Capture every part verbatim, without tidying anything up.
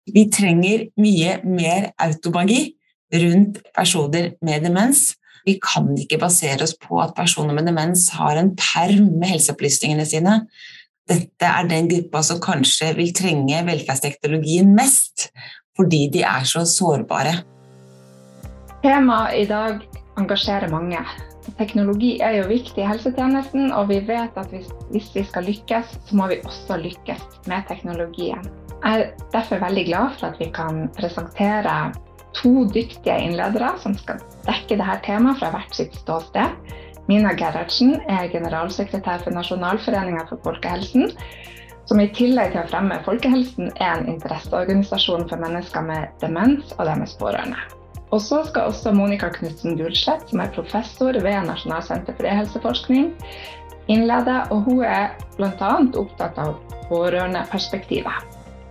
Vi trenger mye mer automagi rundt personer med demens. Vi kan ikke basere oss på at personer med demens har en perm med helseopplysningene sine. Dette er den gruppa som kanskje vil trenge velferdsteknologien mest, fordi de er så sårbare. Temaet i dag engasjerer mange. Teknologi er jo viktig i helsetjenesten, og vi vet at hvis, hvis vi skal lykkes, så må vi også lykkes med teknologien. Jeg er derfor veldig glad for at vi kan presentere to dyktige innledere som skal dekke dette temaet fra hvert sitt ståsted. Mina Gerhardsen er generalsekretær for Nasjonalforeningen for folkehelsen, som i tillegg til å fremme folkehelsen er en interesseorganisasjon for mennesker med demens og deres pårørende. Og så skal også Monica Knudsen-Gulslett, som er professor ved Nasjonalsenter for e-helseforskning, innlede, og hun er blant annet opptatt av pårørendeperspektivet.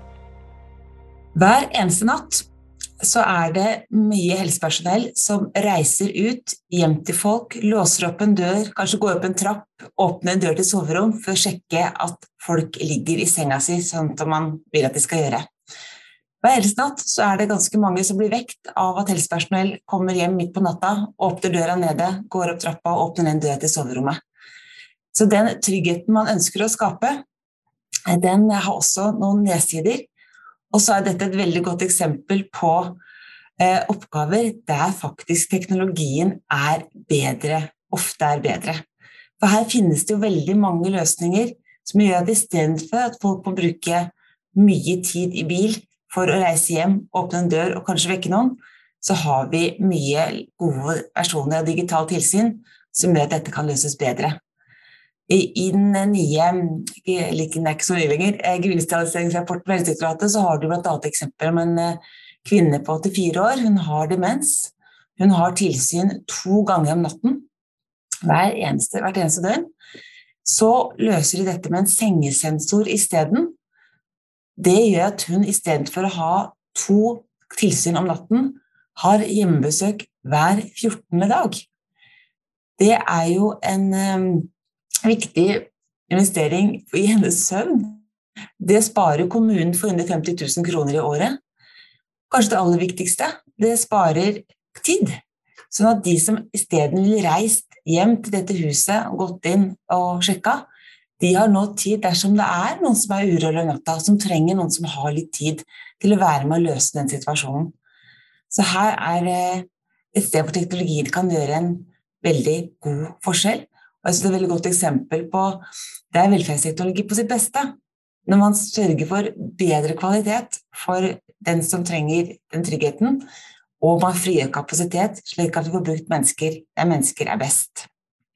Hver eneste natt så er det mye helsepersonell som reiser ut hjem til folk, låser opp en dør, kanskje går opp en trapp, åpner en dør til soverom for å sjekke at folk ligger i senga si, sånn som man vil at de skal gjøre. Hver eneste natt så er det ganske mange som blir vekt av at helsepersonell kommer hjem midt på natta, åpner døra nede, går opp trappa og åpner en dør til soverommet. Så den tryggheten man ønsker å skape, den har også noen nedsider. Og så er dette et veldig godt eksempel på eh, oppgaver der faktisk teknologien er bedre, ofte er bedre. For her finnes det jo veldig mange løsninger som gjør at i stedet for at folk må bruke mye tid i bil for å reise hjem, åpne en dør og kanskje vekke noen, så har vi mye gode versjoner av digital tilsyn som gjør at dette kan løses bedre. I, i den nye, ikke, like, ikke så mye lenger, gevinstrealiseringsrapporten med Helsedirektoratet, så har du blant annet eksempel om en kvinne på åttifire år, hun har demens, hun har tilsyn to ganger om natten, hver eneste, hvert eneste døgn, så løser de dette med en sengesensor i stedet. Det gjør at hun i stedet for å ha to tilsyn om natten, har hjemmebesøk hver fjortende dag. Det er jo en um, viktig investering i hennes søvn. Det sparer kommunen for hundre og femti tusen kroner i året. Kanskje det aller viktigste, det sparer tid. Sånn at de som i stedet vil reist hjem til dette huset, gått inn og sjekket, de har nå tid dersom det er noen som er urolig om natta, som trenger noen som har litt tid til å være med å løse den situasjonen. Så her er et sted hvor teknologien kan gjøre en veldig god forskjell. Og jeg synes det er et veldig godt eksempel på det er velferdsteknologi på sitt beste. Når man sørger for bedre kvalitet for den som trenger den tryggheten, og man frigjør kapasitet slik at vi får brukt mennesker der mennesker er best.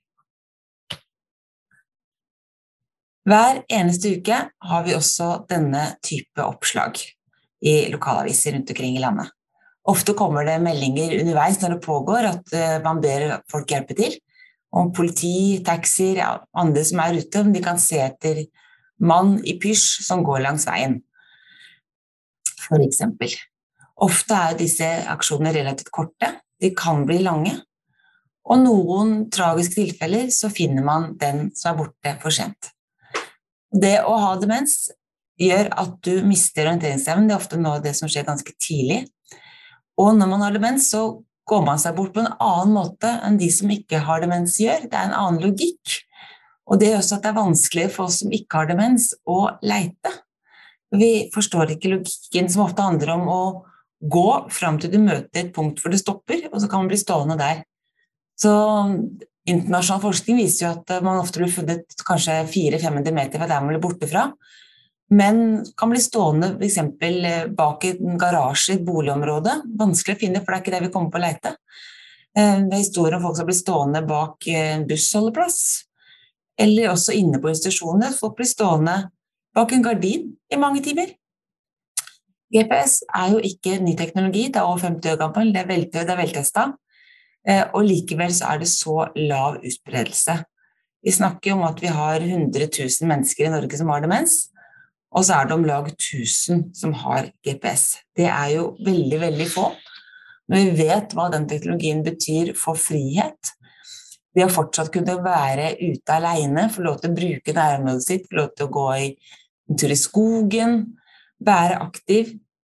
Hver eneste uke har vi også denne type oppslag i lokalaviser rundt omkring i landet. Ofte kommer det meldinger underveis når det pågår at man ber folk hjelpe til, om politi, taxier, ja, andre som er ute, de kan se etter mann i pysj som går langs veien, for eksempel. Ofte er disse aksjonene relativt korte, de kan bli lange, og noen tragiske tilfeller så finner man den som er borte for sent. Det å ha demens gjør at du mister orienteringsevnen, det er ofte noe av det som skjer ganske tidlig. Og når man har demens, så går man seg bort på en annen måte enn de som ikke har demens gjør. Det er en annen logikk. Og det gjør også at det er vanskelig for oss som ikke har demens å leite. Vi forstår ikke logikken som ofte handler om å gå frem til du møter et punkt hvor det stopper, og så kan man bli stående der. Så internasjonal forskning viser jo at man ofte blir funnet kanskje fire til fem hundre meter fra der man blir borte fra, men kan bli stående for eksempel bak en garasje i et boligområde. Vanskelig å finne, for det er ikke det vi kommer på å lete. Det er historier om folk som blir stående bak en bussholdeplass, eller også inne på institusjoner. Folk blir stående bak en gardin i mange timer. G P S er jo ikke ny teknologi, det er over femti år gammel, det er, vel, det er veltestet. Og likevel så er det så lav utbredelse. Vi snakker om at vi har hundre tusen mennesker i Norge som har demens, og så er det om lag tusen som har G P S. Det er jo veldig, veldig få. Men vi vet hva den teknologien betyr for frihet. Det å fortsatt kunne være ute alene, få lov til å bruke nærområdet sitt, få lov til å gå i en tur i skogen, være aktiv,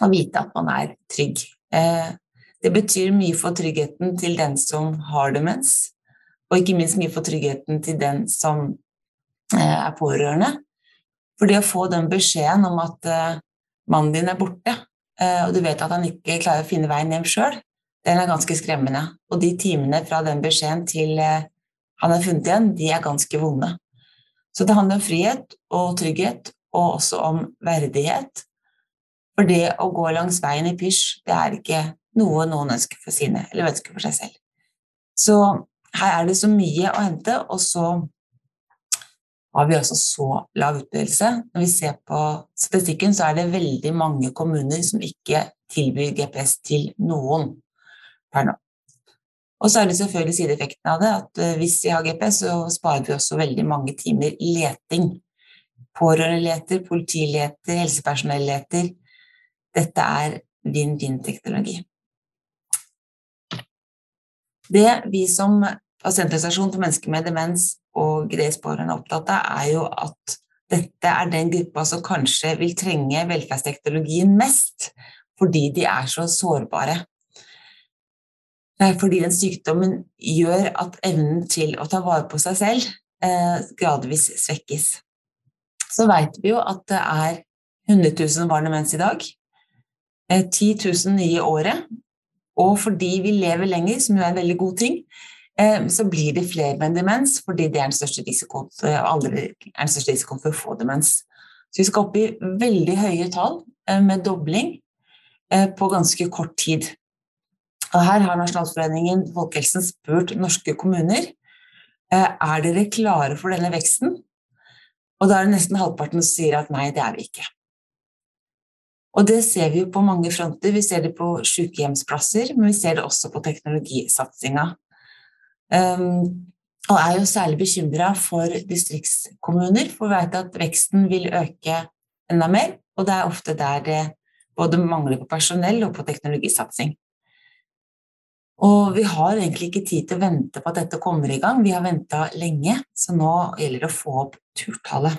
å vite at man er trygg. Det betyr mye for tryggheten til den som har demens, og ikke minst mye for tryggheten til den som er pårørende. For det å få den beskjeden om at mannen din er borte, og du vet at han ikke klarer å finne veien hjem selv, den er ganske skremmende. Og de timene fra den beskjeden til han er funnet igjen, de er ganske vonde. Så det handler om frihet og trygghet, og også om verdighet. For det å gå langs veien i pysj, det er ikke noe noen ønsker for sine, eller ønsker for seg selv. Så her er det så mye å hente, og så har vi også så lav utbredelse. Når vi ser på statistikken, så er det veldig mange kommuner som ikke tilbyr G P S til noen per nå. Og så er det selvfølgelig sideeffekten av det, at hvis vi har G P S, så sparer vi også veldig mange timer leting. Pårørende leter, politi leter, helsepersonell leter. Dette er vinn-vinn-teknologi. Det vi som pasientorganisasjon for mennesker med demens og deres pårørende er opptatt av, er jo at dette er den gruppa som kanskje vil trenge velferdsteknologien mest, fordi de er så sårbare. Det er fordi den sykdommen gjør at evnen til å ta vare på seg selv eh, gradvis svekkes. Så vet vi jo at det er hundre tusen barn med demens i dag, eh, ti tusen nye året, og fordi vi lever lenger, som jo er en veldig god ting, eh, så blir det flere med demens, fordi det er den største risikoen, aldri er den største risikoen for å få demens. Så vi skal opp i veldig høye tall eh, med dobling eh, på ganske kort tid. Og her har Nasjonalforeningen Folkehelsen spurt norske kommuner, er dere klare for denne veksten? Og da er det nesten halvparten som sier at nei, det er vi ikke. Og det ser vi jo på mange fronter. Vi ser det på sykehjemsplasser, men vi ser det også på teknologisatsingen. Um, og er jo særlig bekymret for distriktskommuner, for vi vet at veksten vil øke enda mer, og det er ofte der det både mangler på personell og på teknologisatsing. Og vi har egentlig ikke tid til å vente på at dette kommer i gang. Vi har ventet lenge, så nå gjelder det å få opp turtallet.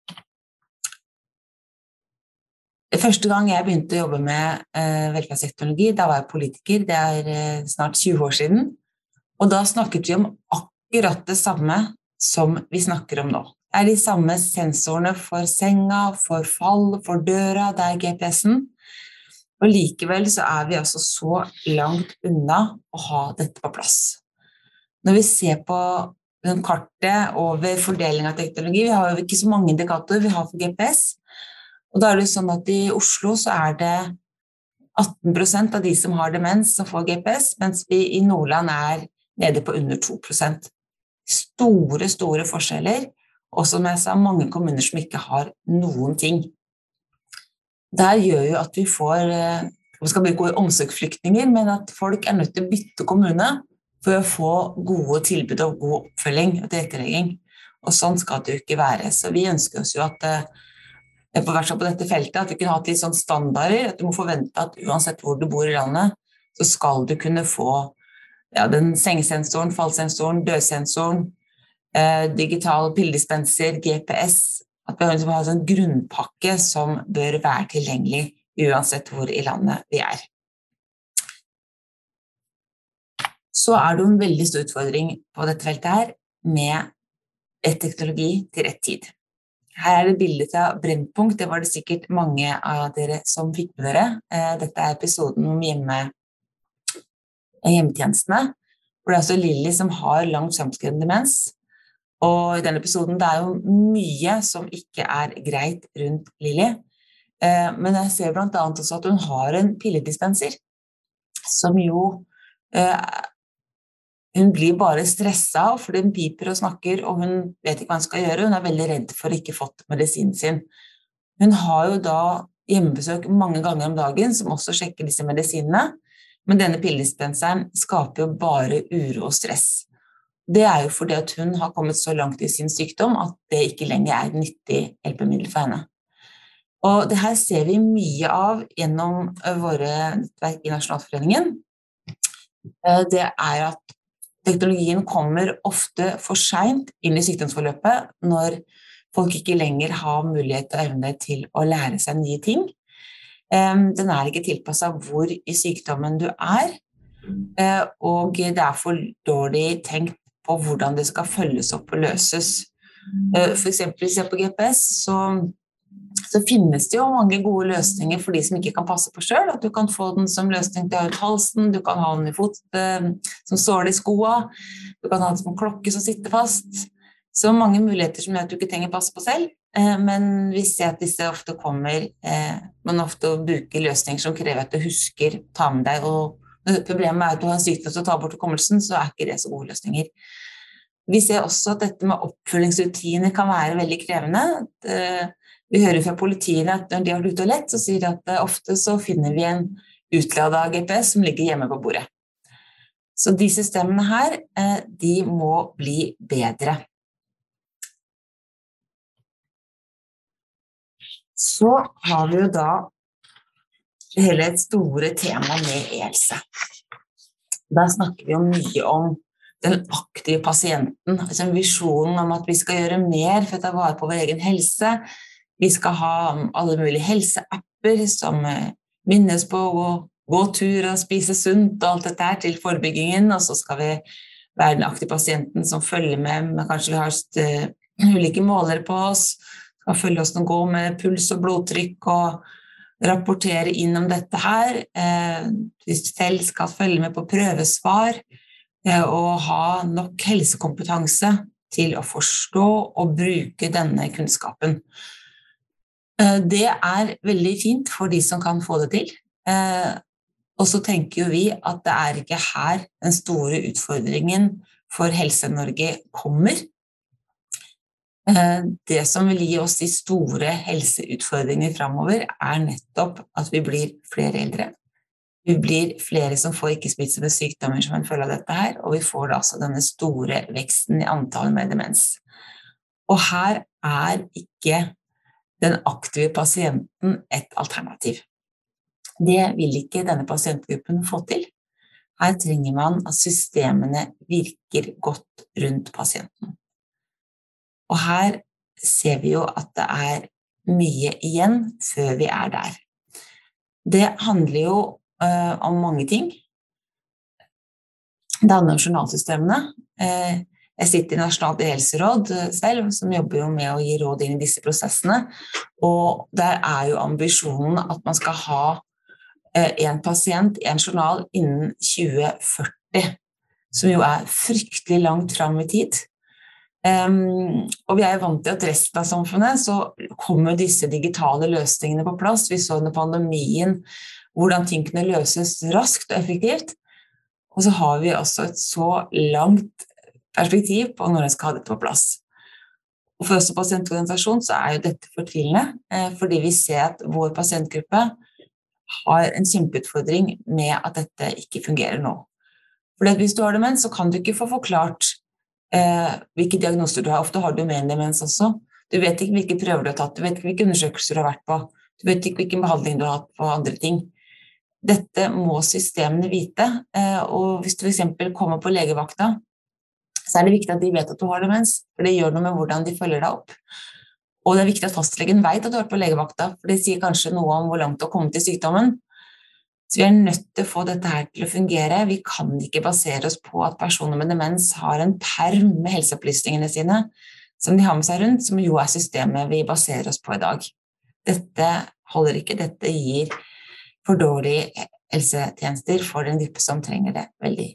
Første gang jeg begynte å jobbe med eh, velferdsteknologi, da var jeg politiker, det er eh, snart tjue år siden, og da snakket vi om akkurat det samme som vi snakker om nå. Det er de samme sensorene for senga, for fall, for døra, det er G P S-en, og likevel så er vi altså så langt unna å ha dette på plass. Når vi ser på den kartet over fordeling av teknologi, vi har jo ikke så mange indikatorer vi har for G P S, og da er det sånn at i Oslo så er det atten prosent av de som har demens som får G P S, mens vi i Nordland er nede på under to prosent. Store, store forskjeller, og som jeg sa, mange kommuner som ikke har noen ting. Det gjør jo at vi får, vi skal bruke omsorgsflyktninger, men at folk er nødt til å bytte kommune for å få gode tilbud og god oppfølging og tilrettelegging. Og sånn skal det jo ikke være. Så vi ønsker oss jo at, på hvert fall på dette feltet, at vi kunne ha litt sånn standarder, at du må forvente at uansett hvor du bor i landet, så skal du kunne få ja, den sengesensoren, fallsensoren, dørsensoren, eh, digital pilledispenser, G P S, at vi har en sånn grunnpakke som bør være tilgjengelig uansett hvor i landet vi er. Så er det en veldig stor utfordring på dette feltet her med rett teknologi til rett tid. Her er det bildet av Brennpunkt, det var det sikkert mange av dere som fikk med dere. Dette er episoden om hjemme, hjemmetjenestene, hvor det er altså Lilly som har langt fremskreden demens. Og i denne episoden, det er jo mye som ikke er greit rundt Lilly. Eh, men jeg ser blant annet også at hun har en pilledispenser, som jo, eh, hun blir bare stresset, for den piper og snakker, og hun vet ikke hva hun skal gjøre. Hun er veldig redd for å ikke fått medisinen sin. Hun har jo da hjemmebesøk mange ganger om dagen, som også sjekker disse medisinene, men denne pilledispenseren skaper jo bare uro og stress. Det er jo fordi at hun har kommet så langt i sin sykdom at det ikke lenger er et nyttig hjelpemiddel for henne. Og det her ser vi mye av gjennom våre nettverk i Nasjonalforeningen. Det er at teknologien kommer ofte for sent inn i sykdomsforløpet når folk ikke lenger har mulighet og evne til å lære seg nye ting. Den er ikke tilpasset hvor i sykdommen du er, og det er for dårlig tenkt på hvordan det skal følges opp og løses. For eksempel hvis jeg er på G P S, så, så finnes det jo mange gode løsninger for de som ikke kan passe på selv, at du kan få den som løsning til halsen, du kan ha den i fot, som sål i skoa, du kan ha den som klokke som sitter fast. Så mange muligheter som gjør at du ikke trenger passe på selv, men vi ser at disse ofte kommer, man ofte bruker løsninger som krever at du husker, ta med deg, og problemet er at du har en sykdom som tar bort hukommelsen, så er ikke det så gode løsninger. Vi ser også at dette med oppfølgingsrutiner kan være veldig krevende. Vi hører fra politiet at når de har vært ute og lett, så sier de at ofte så finner vi en utladet G P S som ligger hjemme på bordet. Så de systemene her, de må bli bedre. Så har vi jo da hele et store tema med e-helse. Da snakker vi jo mye om den aktive pasienten, altså visjonen om at vi skal gjøre mer for å ta vare på vår egen helse. Vi skal ha alle mulige helseapper som minnes på å gå tur og spise sunt og alt dette her til forebyggingen, og så skal vi være den aktive pasienten som følger med, men kanskje vi har ulike målere på oss, skal følge oss når vi går med puls og blodtrykk og rapportere inn om dette her. Vi selv skal følge med på prøvesvar og ha nok helsekompetanse til å forstå og bruke denne kunnskapen. Det er veldig fint for de som kan få det til. Og så tenker jo vi at det er ikke her den store utfordringen for Helse-Norge kommer. Det som vil gi oss de store helseutfordringene fremover er nettopp at vi blir flere eldre. Vi blir flere som får ikke-smittsomme sykdommer som en følge av dette her, og vi får da altså denne store veksten i antallet med demens. Og her er ikke den aktive pasienten et alternativ. Det vil ikke denne pasientgruppen få til. Her trenger man at systemene virker godt rundt pasienten. Og her ser vi jo at det er mye igjen før vi er der. Det handler jo uh, om mange ting. Det handler om journalsystemene. Uh, jeg sitter i Nasjonalt e-helseråd selv, som jobber jo med å gi råd inn i disse prosessene, og der er jo ambisjonen at man skal ha uh, en pasient i en journal innen tjue førti, som jo er fryktelig langt frem i tid. Um, og vi er jo vant til at resten av samfunnet så kommer disse digitale løsningene på plass. Vi så under pandemien hvordan ting kunne løses raskt og effektivt, og så har vi også et så langt perspektiv på når det skal ha dette på plass. Og for oss som pasientorganisasjon så er jo dette fortvilende, eh, fordi vi ser at vår pasientgruppe har en kjempeutfordring med at dette ikke fungerer nå. For hvis du har demens så kan du ikke få forklart Eh, hvilke diagnoser du har. Ofte har du med en demens også. Du vet ikke hvilke prøver du har tatt, du vet ikke hvilke undersøkelser du har vært på, du vet ikke hvilken behandling du har hatt på andre ting. Dette må systemene vite, eh, og hvis du for eksempel kommer på legevakta, så er det viktig at de vet at du har demens, for det gjør noe med hvordan de følger deg opp. Og det er viktig at fastlegen vet at du har vært på legevakta, for det sier kanskje noe om hvor langt du har kommet i sykdommen. Så vi er nødt til å få dette her til å fungere. Vi kan ikke basere oss på at personer med demens har en perm med helseopplysningene sine, som de har med seg rundt, som jo er systemet vi baserer oss på i dag. Dette holder ikke, dette gir for dårlige helsetjenester for den gruppe som trenger det veldig.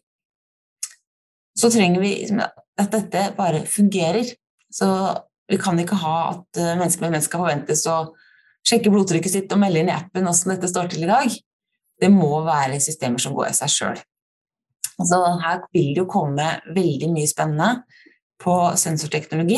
Så trenger vi at dette bare fungerer. Så vi kan ikke ha at mennesker med demens skal forventes å sjekke blodtrykket sitt og melde inn i appen hvordan dette står til i dag. Det må være systemer som går i seg selv. Så her vil det jo komme veldig mye spennende på sensorteknologi.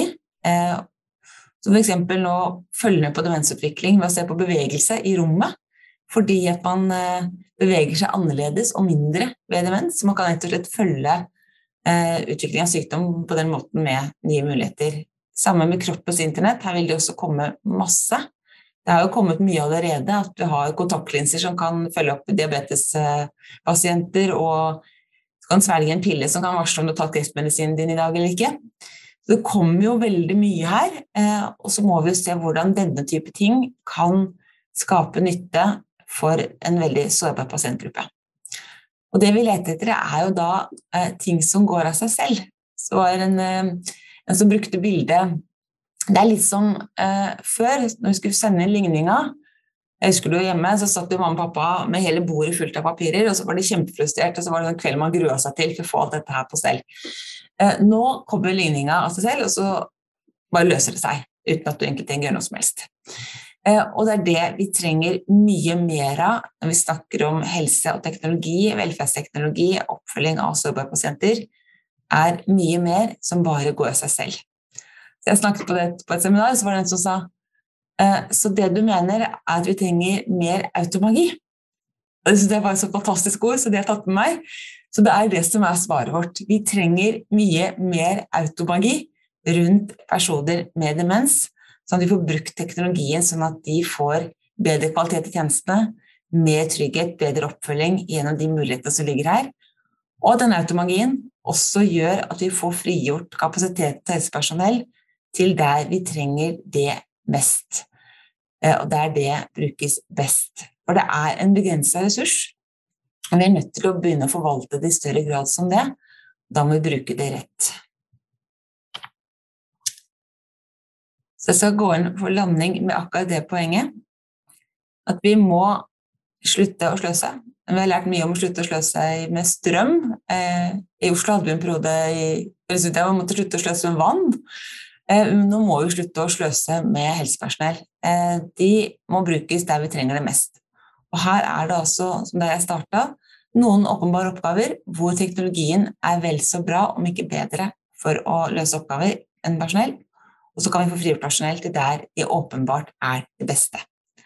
Så for eksempel nå følge med på demensutvikling ved å se på bevegelse i rommet, fordi at man beveger seg annerledes og mindre ved demens, så man kan rett og slett følge utvikling av sykdom på den måten med nye muligheter. Sammen med kroppens internett, her vil det også komme masse. Det har jo kommet mye allerede, at du har kontaktlinser som kan følge opp diabetespasienter, og du kan svelge en pille som kan varsle om du har tatt kreftmedisinen din i dag eller ikke. Så det kommer jo veldig mye her, og så må vi se hvordan denne type ting kan skape nytte for en veldig sårbar pasientgruppe. Og det vi leter etter er jo da eh, ting som går av seg selv. Så var en, eh, en som brukte bildet, det er litt som eh, før, når vi skulle sende inn ligninga. Jeg husker du hjemme, så satt jo mamma og pappa med hele bordet fullt av papirer, og så var de kjempefrustrert, og så var det en kveld man gruet seg til for å få alt dette her på selv. Eh, nå kommer ligninga av seg selv, og så bare løser det seg, uten at du egentlig trenger å gjøre noe som helst. Eh, og det er det vi trenger mye mer av når vi snakker om helse og teknologi, velferdsteknologi, oppfølging av sårbare pasienter, er mye mer som bare går av seg selv. Så jeg snakket på, det, på et seminar, så var det en som sa, eh, så det du mener er at vi trenger mer automagi. Og jeg synes det var et så fantastisk ord, så det har tatt med meg. Så det er det som er svaret vårt. Vi trenger mye mer automagi rundt personer med demens, sånn at vi får brukt teknologien sånn at de får bedre kvalitet i tjenestene, mer trygghet, bedre oppfølging gjennom de mulighetene som ligger her. Og den automagien også gjør at vi får frigjort kapasitet til helsepersonell til der vi trenger det mest. Og der det brukes best. For det er en begrenset ressurs. Og vi er nødt til å begynne å forvalte det i større grad som det. Da må vi bruke det rett. Så jeg skal gå inn for landing med akkurat det poenget. At vi må slutte å sløse. Vi har lært mye om å slutte å sløse med strøm. Eh, I Oslo hadde vi en periode i, jeg måtte slutte å sløse med vann. Eh, nå må vi slutte å sløse med helsepersonell. Eh, de må brukes der vi trenger det mest. Og her er det også, som der jeg startet, noen åpenbare oppgaver hvor teknologien er vel så bra, om ikke bedre, for å løse oppgaver enn personell. Og så kan vi få frigjort personell til der det åpenbart er det beste.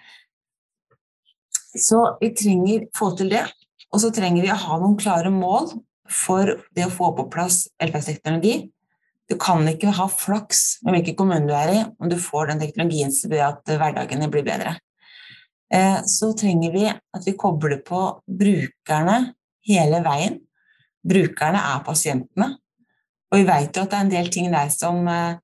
Så vi trenger få til det, og så trenger vi å ha noen klare mål for det å få på plass velferdsteknologi. Du kan ikke ha flaks med hvilken kommune du er i, om du får den teknologien som gjør at hverdagene blir bedre. Så trenger vi at vi kobler på brukerne hele veien. Brukerne er pasientene, og vi vet jo at det er en del ting der som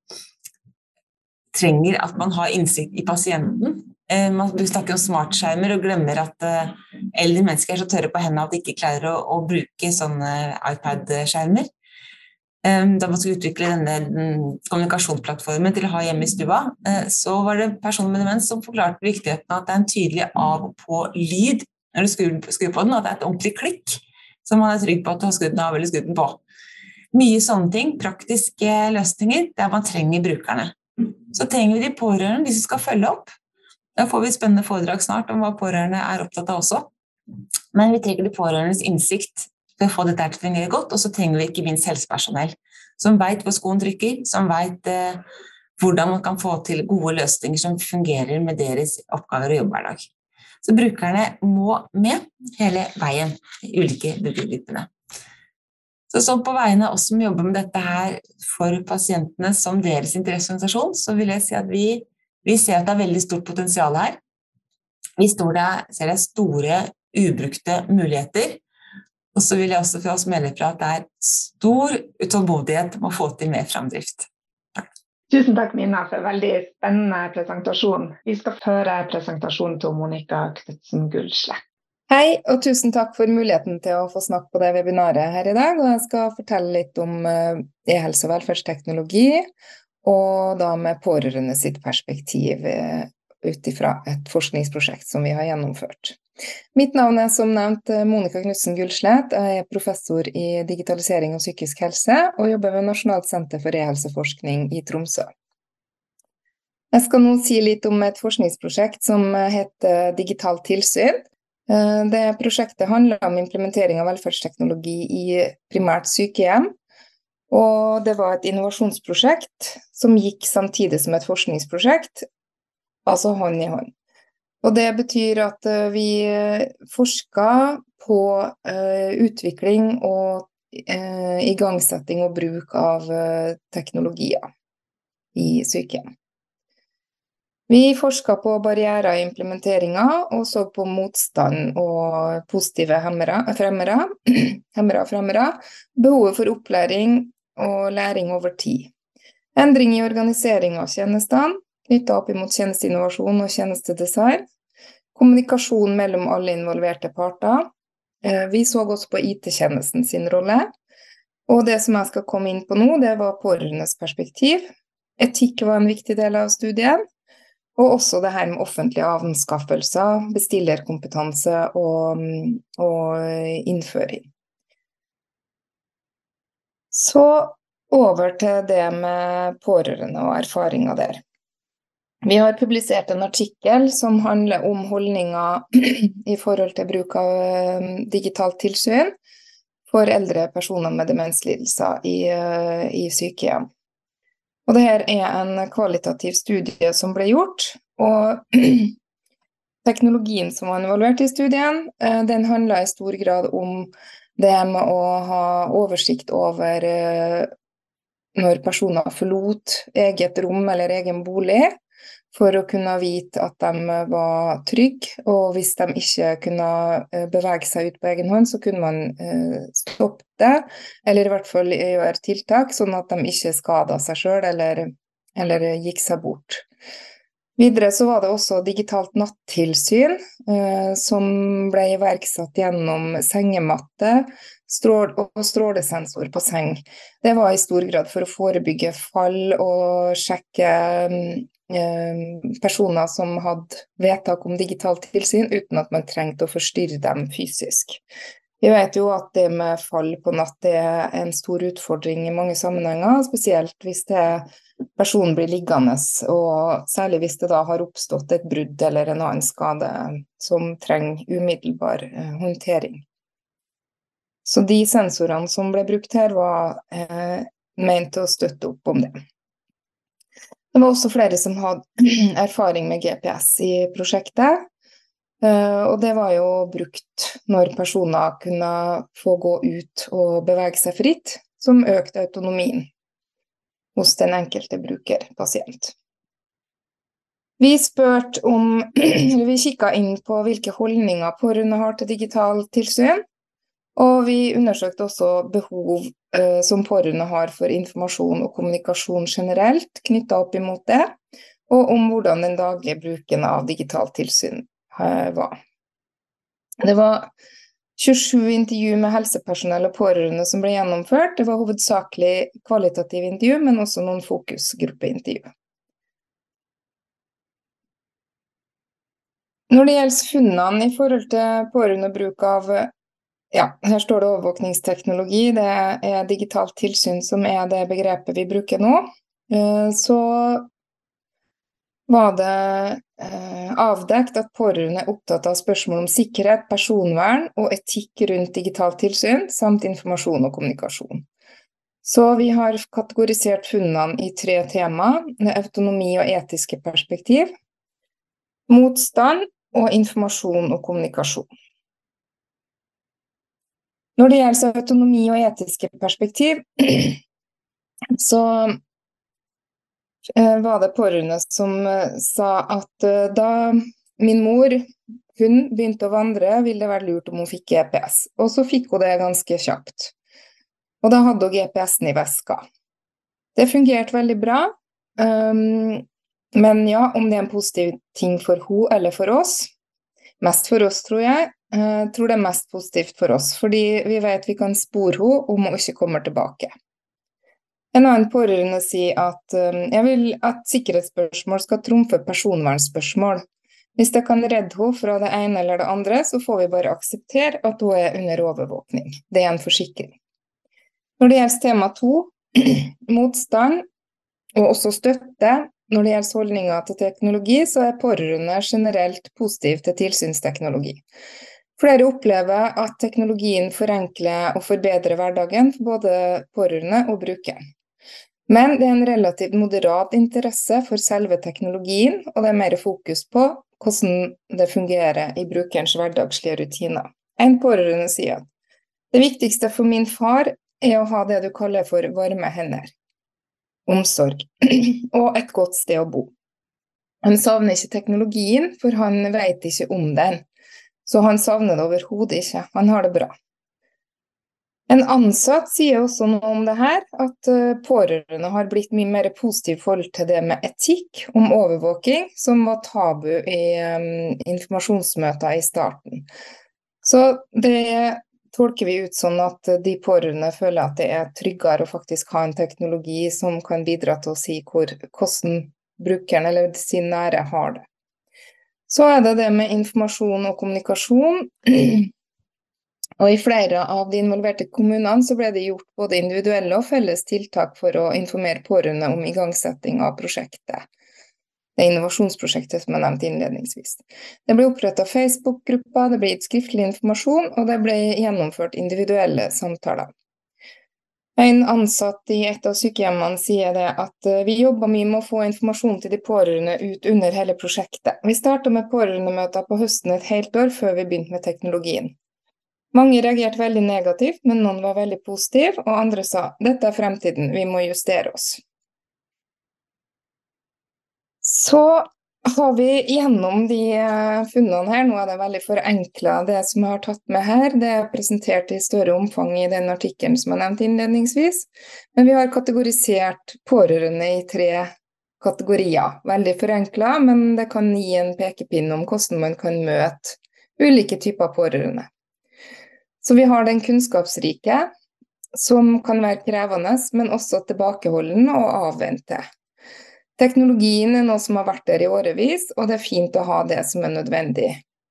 trenger at man har innsikt i pasienten. Man snakker om smartskjermer og glemmer at eldre mennesker er så tørre på hendene at de ikke klarer å, å bruke sånne iPad-skjermer. Da man skulle utvikle denne kommunikasjonsplattformen til å ha hjemme i stua, så var det personer med demens som forklarte viktigheten at det er en tydelig av og på lyd når du skrur, skrur på den, at det er et ordentlig klikk, så man er trygg på at du har skrudd den av eller skrudd den på. Mye sånne ting, praktiske løsninger, der man trenger brukerne. Så trenger vi de pårørende, de som skal følge opp. Da får vi spennende foredrag snart om hva pårørende er opptatt av også. Men vi trenger de pårørendes innsikt for å få dette til å fungere godt, og så trenger vi ikke minst helsepersonell, som vet hvor skoen trykker, som vet eh, hvordan man kan få til gode løsninger som fungerer med deres oppgaver og jobbhverdag. Så brukerne må med hele veien i ulike brukergruppene. Så sånn på vegne av oss som jobber med dette her for pasientene som deres interesseorganisasjon, så vil jeg si at vi Vi ser at det er veldig stort potensial her. Vi der, ser det store, ubrukte muligheter. Og så vil jeg også for oss melde fra at det er stor utålmodighet med å få til mer fremdrift. Takk. Tusen takk, Mina, for en veldig spennende presentasjon. Vi skal føre presentasjonen til Monica Knudsen Gullslett. Hei, og tusen takk for muligheten til å få snakke på det webinaret her i dag. Og jeg skal fortelle litt om e-helse og velferdsteknologi, og da med pårørende sitt perspektiv ut ifra et forskningsprosjekt som vi har gjennomført. Mitt navn er som nevnt Monica Knudsen Gullslett. Jeg er professor i digitalisering og psykisk helse, og jobber ved Nasjonalt senter for e-helseforskning i Tromsø. Jeg skal nå si litt om et forskningsprosjekt som heter Digitalt tilsyn. Det prosjektet handler om implementering av velferdsteknologi i primært sykehjem, og det var et innovasjonsprosjekt som gikk samtidig som et forskningsprosjekt, altså hånd i hånd. Og det betyr at vi forsket på uh, utvikling og uh, igangsetting og bruk av uh, teknologier i sykehjem. Vi forsket på barrierer i implementeringen og så på motstand og positive hemmere, fremmere, hemmere og fremmere, behovet for opplæring og læring over tid. Endring i organisering av tjenestene, knyttet opp imot tjenesteinnovasjon og tjenestedesign, kommunikasjon mellom alle involverte parter. Vi så også på I T-tjenesten sin rolle, og det som jeg skal komme inn på nå, det var pårørendes perspektiv. Etikk var en viktig del av studien, og også det her med offentlige anskaffelser, bestillerkompetanse og, og innføring. Så over til det med pårørende og erfaringer der. Vi har publisert en artikkel som handler om holdninger i forhold til bruk av digitalt tilsyn for eldre personer med demenslidelser i, i sykehjem. Og dette er en kvalitativ studie som ble gjort, og teknologien som var involvert i studien, den handler i stor grad om det med å ha oversikt over når personer forlot eget rom eller egen bolig, for å kunne vite at de var trygge, og hvis de ikke kunne bevege seg ut på egen hånd, så kunne man stoppe det, eller i hvert fall gjøre tiltak, sånn at de ikke skadet seg selv eller, eller gikk seg bort. Videre så var det også digitalt nattilsyn, eh, som ble iverksatt gjennom sengematte strål og strålesensor på seng. Det var i stor grad for å forebygge fall og sjekke eh, personer som hadde vedtak om digitalt tilsyn, uten at man trengte å forstyrre dem fysisk. Vi vet jo at det med fall på natt er en stor utfordring i mange sammenhenger, spesielt hvis det personen blir liggende, og særlig hvis det da har oppstått et brudd eller en annen skade som trenger umiddelbar eh, håndtering. Så de sensorene som ble brukt her var eh, ment å støtte opp om det. Det var også flere som hadde erfaring med G P S i prosjektet, eh, og det var jo brukt når personer kunne få gå ut og bevege seg fritt, som økte autonomien hos den enkelte bruker, pasient. Vi spurte om, eller vi kikket inn på hvilke holdninger pårørende har til digital tilsyn, og vi undersøkte også behov eh, som pårørende har for informasjon og kommunikasjon generelt, knyttet opp imot det, og om hvordan den daglige bruken av digital tilsyn eh, var. Det var tjuesju intervju med helsepersonell og pårørende som ble gjennomført. Det var hovedsakelig kvalitative intervju, men også noen fokusgruppeintervju. Når det gjelder funnene i forhold til pårørende bruk av, ja, her står det overvåkningsteknologi, det er digitalt tilsyn som er det begrepet vi bruker nå, så var det eh, avdekt at pårørende er opptatt av spørsmål om sikkerhet, personvern og etikk rundt digitalt tilsyn, samt informasjon og kommunikasjon. Så vi har kategorisert funnene i tre tema, autonomi og etiske perspektiv, motstand og informasjon og kommunikasjon. Når det gjelder autonomi og etiske perspektiv, så var det pårørende som sa at da min mor, hun begynte å vandre, ville det være lurt om hun fikk G P S. Og så fikk hun det ganske kjapt. Og da hadde hun G P S-en i veska. Det fungerte veldig bra, um, men ja, om det er en positiv ting for hun eller for oss, mest for oss tror jeg, jeg tror det er mest positivt for oss, fordi vi vet vi kan spore henne om hun ikke kommer tilbake. En annen pårørende sier at um, jeg vil at sikkerhetsspørsmål skal trumfe personvernspørsmål. Hvis det kan redde henne fra det ene eller det andre, så får vi bare akseptere at hun er under overvåkning. Det er en forsikring. Når det gjelder tema to, motstand og også støtte, når det gjelder holdninger til teknologi, så er pårørende generelt positiv til tilsynsteknologi. Flere opplever at teknologien forenkler og forbedrer hverdagen for både pårørende og brukeren. Men det er en relativt moderat interesse for selve teknologien, og det er mer fokus på hvordan det fungerer i brukerens hverdagslige rutiner. En pårørende sier at det viktigste for min far er å ha det du kaller for varme hender, omsorg og et godt sted å bo. Han savner ikke teknologien, for han vet ikke om den, så han savner det overhodet ikke, han har det bra. En ansatt sier også noe om det her, at pårørende har blitt mye mer positiv forhold til det med etikk om overvåking, som var tabu i um, informasjonsmøter i starten. Så det tolker vi ut sånn at de pårørende føler at det er tryggere å faktisk ha en teknologi som kan bidra til å si hvor, hvordan brukeren eller sin nære har det. Så er det det med informasjon og kommunikasjon. Og i flere av de involverte kommunene så ble det gjort både individuelle og felles tiltak for å informere pårørende om igangsetting av prosjektet. Det innovasjonsprosjektet som jeg nevnte innledningsvis. Det ble opprettet Facebook-grupper, det ble gitt skriftlig informasjon, og det ble gjennomført individuelle samtaler. En ansatt i et av sykehjemmene sier det at vi jobber mye med å få informasjon til de pårørende ut under hele prosjektet. Vi startet med pårørendemøter på høsten et helt år før vi begynte med teknologien. Mange reagerte veldig negativt, men noen var veldig positive, og andre sa, dette er fremtiden, vi må justere oss. Så har vi gjennom de funnene her, nå er det veldig forenklet det som jeg har tatt med her, det er presentert i større omfang i den artikkelen som jeg nevnte innledningsvis, men vi har kategorisert pårørende i tre kategorier. Veldig forenklet, men det kan gi en pekepinn om hvordan man kan møte ulike typer pårørende. Så vi har den kunnskapsrike, som kan være krevende, men også tilbakeholden og avvente. Teknologien er noe som har vært der i årevis, og det er fint å ha det som er nødvendig.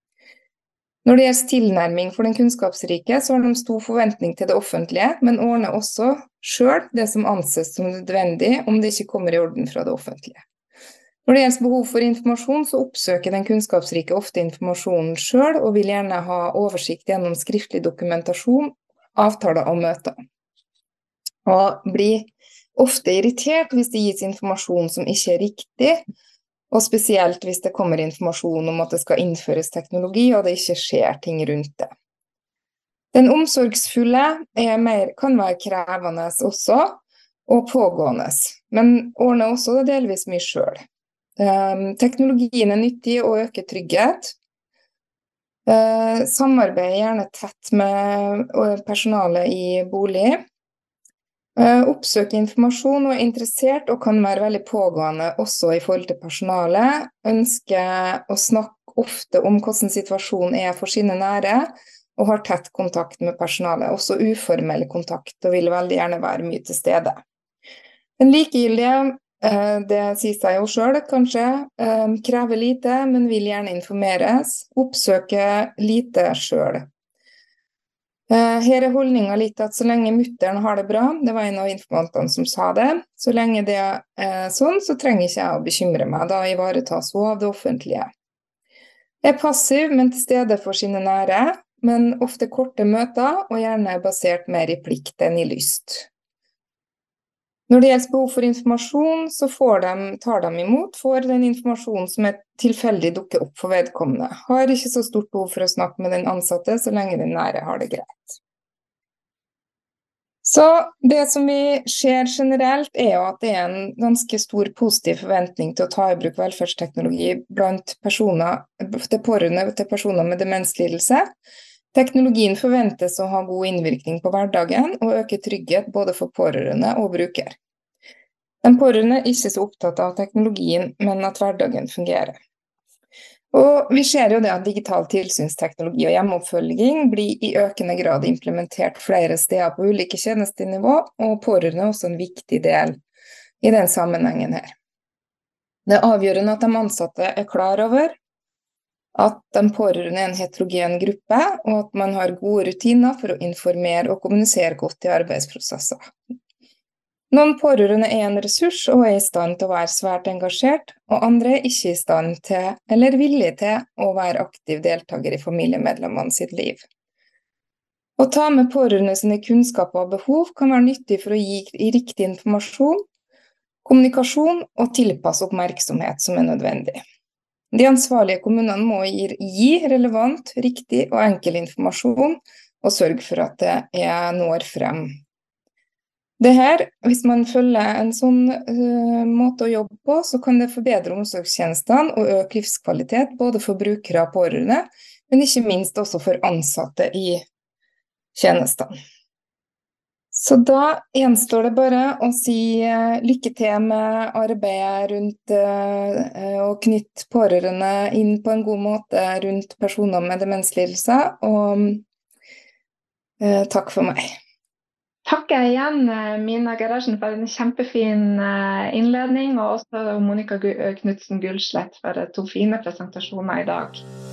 Når det gjelder tilnærming for den kunnskapsrike, så har de stor forventning til det offentlige, men ordner også selv det som anses som nødvendig, om det ikke kommer i orden fra det offentlige. Når det gjelder behov for informasjon, så oppsøker den kunnskapsrike ofte informasjonen selv, og vil gjerne ha oversikt gjennom skriftlig dokumentasjon, avtaler og møter. Og blir ofte irritert hvis det gis informasjon som ikke er riktig, og spesielt hvis det kommer informasjon om at det skal innføres teknologi, og det ikke skjer ting rundt det. Den omsorgsfulle er mer, kan være krevende også, og pågående, men ordner også det delvis mye selv. Um, teknologien er nyttig og øker trygghet. Uh, samarbeider gjerne tett med personalet i bolig. Uh, oppsøker informasjon og er interessert og kan være veldig pågående også i forhold til personalet. Ønsker å snakke ofte om hvordan situasjonen er for sine nære, og har tett kontakt med personalet. Også uformell kontakt, og vil veldig gjerne være mye til stede. Den likegyldige, det sier seg jo selv, kanskje krever lite, men vil gjerne informeres, oppsøke lite selv. Her er holdningen litt at så lenge mutteren har det bra, det var en av informantene som sa det, så lenge det er sånn, så trenger ikke jeg å bekymre meg, da ivaretas hun av det offentlige. Jeg er passiv, men til stede for sine nære, men ofte korte møter, og gjerne basert mer i plikt enn i lyst. Når det gjelder behov for informasjon, så får de, tar de imot for den informasjonen som er tilfeldig dukker opp for vedkommende. Har ikke så stort behov for å snakke med den ansatte, så lenge den nære har det greit. Så det som vi ser generelt er jo at det er en ganske stor positiv forventning til å ta i bruk velferdsteknologi blant personer, til pårørende til personer med demenslidelse. Teknologien forventes å ha god innvirkning på hverdagen og øke trygghet både for pårørende og bruker. De pårørende er ikke så opptatt av teknologien, men at hverdagen fungerer. Og vi ser jo det at digital tilsynsteknologi og hjemmeoppfølging blir i økende grad implementert flere steder på ulike tjenestenivå, og pårørende er også en viktig del i den sammenhengen her. Det er avgjørende at de ansatte er klar over at de pårørende er en heterogen gruppe, og at man har gode rutiner for å informere og kommunisere godt i arbeidsprosesser. Noen pårørende er en ressurs og er i stand til å være svært engasjert, og andre er ikke i stand til eller villig til å være aktiv deltaker i familiemedlemmene sitt liv. Å ta med pårørende sine kunnskaper og behov kan være nyttig for å gi riktig informasjon, kommunikasjon og tilpasse oppmerksomhet som er nødvendig. De ansvarlige kommunene må gi relevant, riktig og enkel informasjon, og sørge for at det når frem. Det her, hvis man følger en sånn uh, måte å jobbe på, så kan det forbedre omsorgstjenestene og øke livskvalitet, både for brukere og pårørende, men ikke minst også for ansatte i tjenestene. Så da gjenstår det bare å si lykke til med arbeidet rundt å knytte pårørende inn på en god måte rundt personer med demenslidelser, og takk for meg. Takk igjen, Mina Gerhardsen, for en kjempefin innledning, og også Monica Knudsen Gullslett for to fine presentasjoner i dag.